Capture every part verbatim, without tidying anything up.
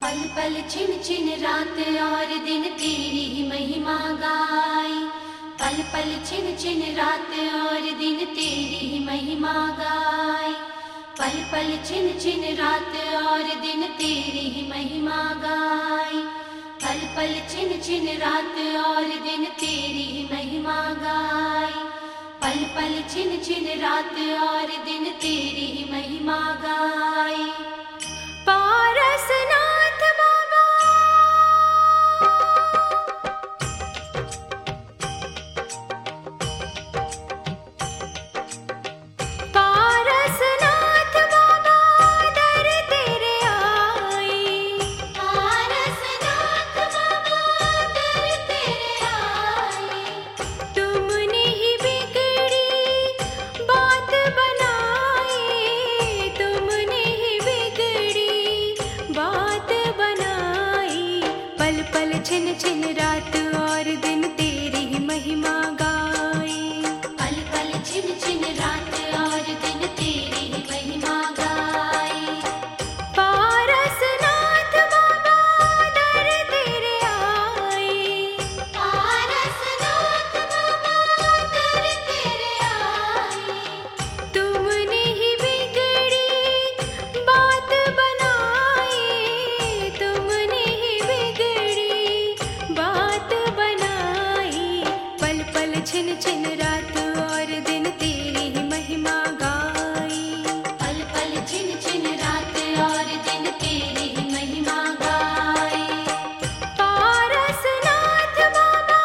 पल पल छिन छिन रात और दिन तेरी ही महिमा गाई। पल पल छिन छिन रात और दिन तेरी ही महिमा गाई। पल पल छिन छिन रात और दिन तेरी ही महिमा गाई। पल पल छिन छिन रात और दिन तेरी ही महिमा गाई। पल पल छिन छिन रात और दिन तेरी ही महिमा गाई। पारसनाथ बाबा पारसनाथ बाबा दर तेरे आई। पारसनाथ बाबा दर तेरे आई। तुमने ही बिगड़ी बात बनाई। तुमने ही बिगड़ी बात बनाई। पल पल छिन छिन रात और दिन तेरी ही महिमा गाई। पल पल छिन छिन रात और दिन तेरी ही महिमा गाई। पारसनाथ बाबा दर तेरे आई। पारसनाथ बाबा दर तेरे आई। तुमने ही बिगड़ी बात बनाई। तुमने ही बिगड़ी बात बनाई। पल पल छिन छिन रात और दिन तेरी ही महिमा गाई। पल पल छिन छिन रात और दिन तेरी ही महिमा गाई। पारसनाथ बाबा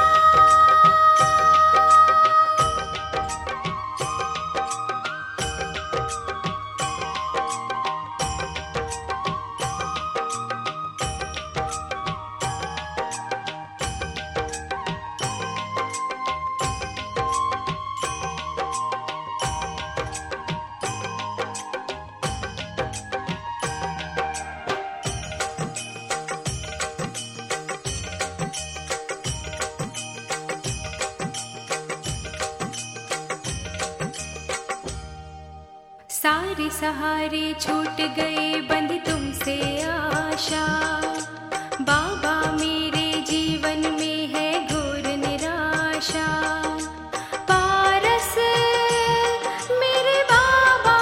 सारे सहारे छूट गए बंद तुमसे आशा। बाबा मेरे जीवन में है घोर निराशा। पारस मेरे बाबा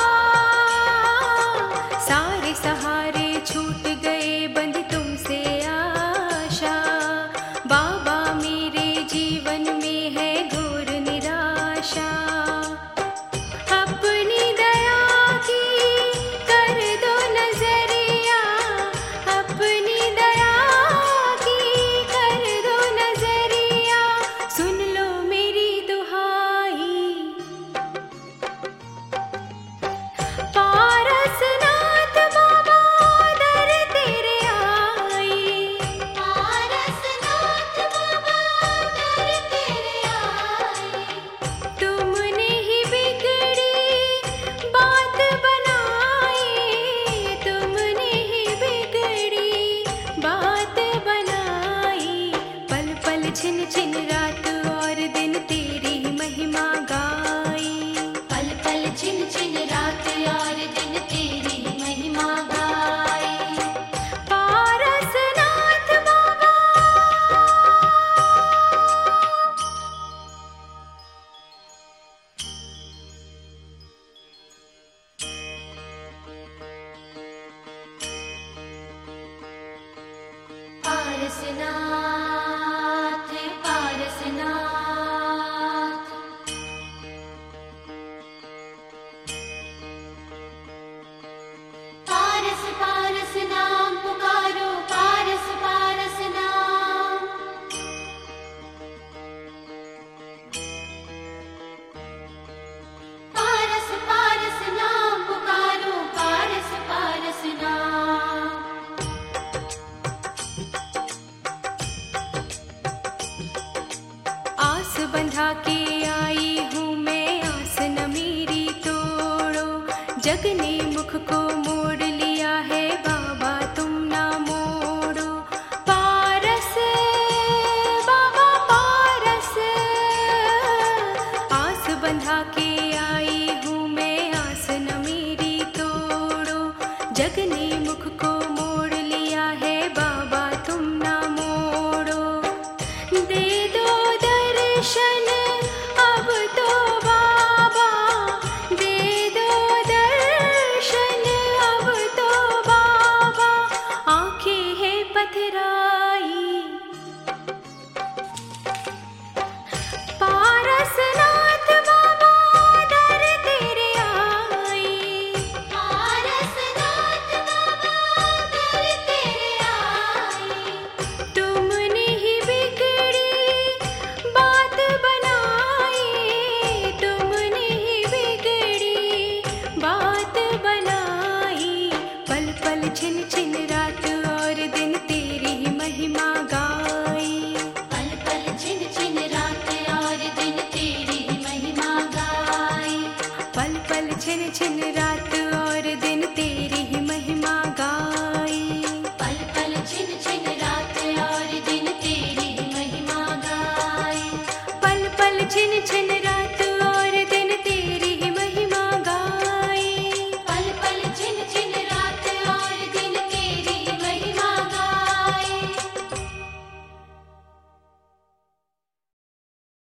सारे सहारे छूट गए बंद तुमसे आशा। बाबा मेरे जीवन में है घोर निराशा। अपनी दया की कर दो नजरिया। अपनी दया की कर दो नजरिया। सुन लो मेरी दुहाई। पारसनाथ बाबा दर तेरे आई। पारसनाथ बाबा दर तेरे आई। तुमने ही बिगड़ी बात बनाई। तुमने ही बिगड़ी बात बनाई। पल पल छिन छिन रात और दिन तेरी ही महिमा गाई। पल पल छिन छिन रात और दिन तेरी ही महिमा गाई। पारसनाथ बाबा पारसनाथ